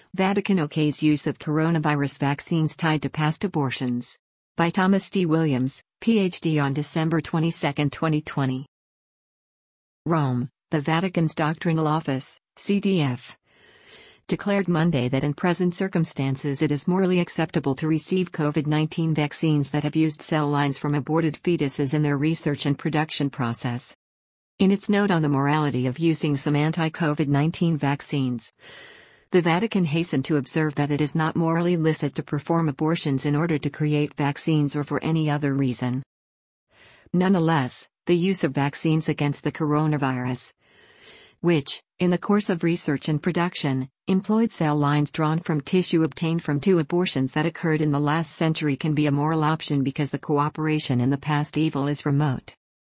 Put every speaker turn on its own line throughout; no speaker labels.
Vatican okays use of coronavirus vaccines tied to past abortions. By Thomas D. Williams, Ph.D. on December 22, 2020. Rome, the Vatican's Doctrinal Office, CDF, declared Monday that in present circumstances it is morally acceptable to receive COVID-19 vaccines that have used cell lines from aborted fetuses in their research and production process. In its note on the morality of using some anti-COVID-19 vaccines, the Vatican hastened to observe that it is not morally licit to perform abortions in order to create vaccines or for any other reason. Nonetheless, the use of vaccines against the coronavirus, which, in the course of research and production, employed cell lines drawn from tissue obtained from two abortions that occurred in the last century, can be a moral option because the cooperation in the past evil is remote.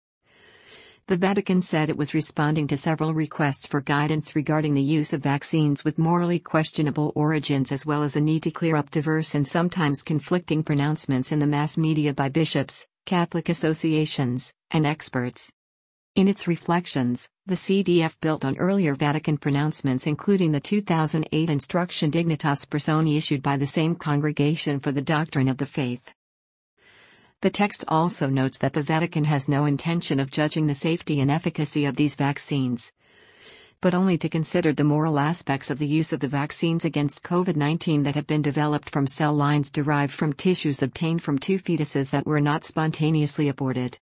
The Vatican said it was responding to several requests for guidance regarding the use of vaccines with morally questionable origins, as well as a need to clear up diverse and sometimes conflicting pronouncements in the mass media by bishops, Catholic associations, and experts. In its reflections, the CDF built on earlier Vatican pronouncements, including the 2008 Instruction Dignitas Personae issued by the same Congregation for the Doctrine of the Faith. The text also notes that the Vatican has no intention of judging the safety and efficacy of these vaccines, but only to consider the moral aspects of the use of the vaccines against COVID-19 that have been developed from cell lines derived from tissues obtained from two fetuses that were not spontaneously aborted.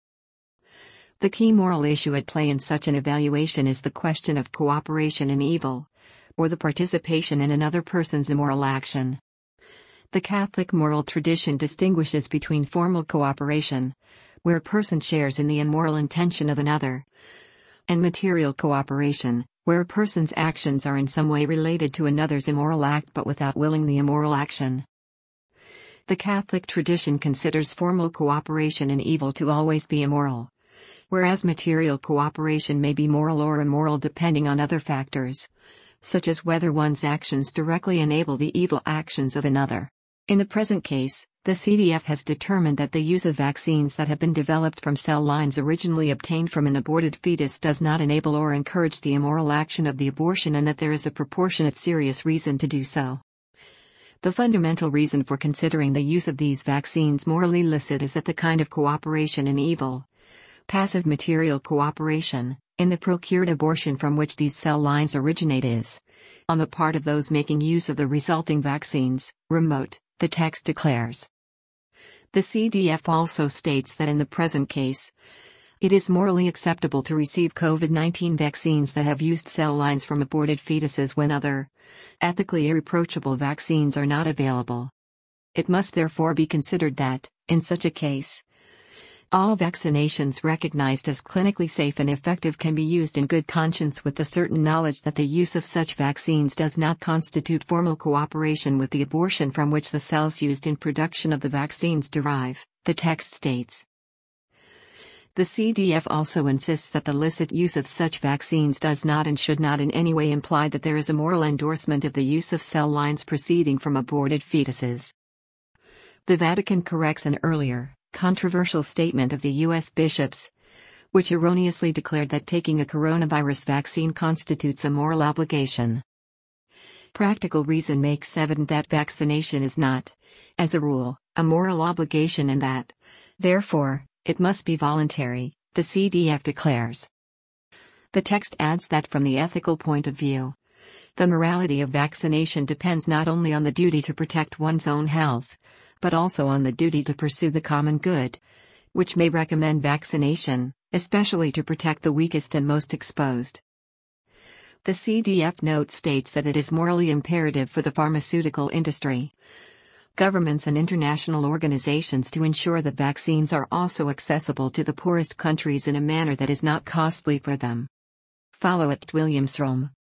The key moral issue at play in such an evaluation is the question of cooperation in evil, or the participation in another person's immoral action. The Catholic moral tradition distinguishes between formal cooperation, where a person shares in the immoral intention of another, and material cooperation, where a person's actions are in some way related to another's immoral act but without willing the immoral action. The Catholic tradition considers formal cooperation in evil to always be immoral, whereas material cooperation may be moral or immoral depending on other factors, such as whether one's actions directly enable the evil actions of another. In the present case, the CDF has determined that the use of vaccines that have been developed from cell lines originally obtained from an aborted fetus does not enable or encourage the immoral action of the abortion, and that there is a proportionate serious reason to do so. The fundamental reason for considering the use of these vaccines morally licit is that the kind of cooperation in evil, passive material cooperation, in the procured abortion from which these cell lines originate is, on the part of those making use of the resulting vaccines, remote, the text declares. The CDF also states that in the present case, it is morally acceptable to receive COVID-19 vaccines that have used cell lines from aborted fetuses when other, ethically irreproachable vaccines are not available. It must therefore be considered that, in such a case, all vaccinations recognized as clinically safe and effective can be used in good conscience with the certain knowledge that the use of such vaccines does not constitute formal cooperation with the abortion from which the cells used in production of the vaccines derive, the text states. The CDF also insists that the licit use of such vaccines does not and should not in any way imply that there is a moral endorsement of the use of cell lines proceeding from aborted fetuses. The Vatican corrects an earlier, controversial statement of the U.S. bishops, which erroneously declared that taking a coronavirus vaccine constitutes a moral obligation. Practical reason makes evident that vaccination is not, as a rule, a moral obligation, and that, therefore, it must be voluntary, the CDF declares. The text adds that from the ethical point of view, the morality of vaccination depends not only on the duty to protect one's own health, but also on the duty to pursue the common good, which may recommend vaccination, especially to protect the weakest and most exposed. The CDF note states that it is morally imperative for the pharmaceutical industry, governments and international organizations to ensure that vaccines are also accessible to the poorest countries in a manner that is not costly for them. Follow at Williams Rome.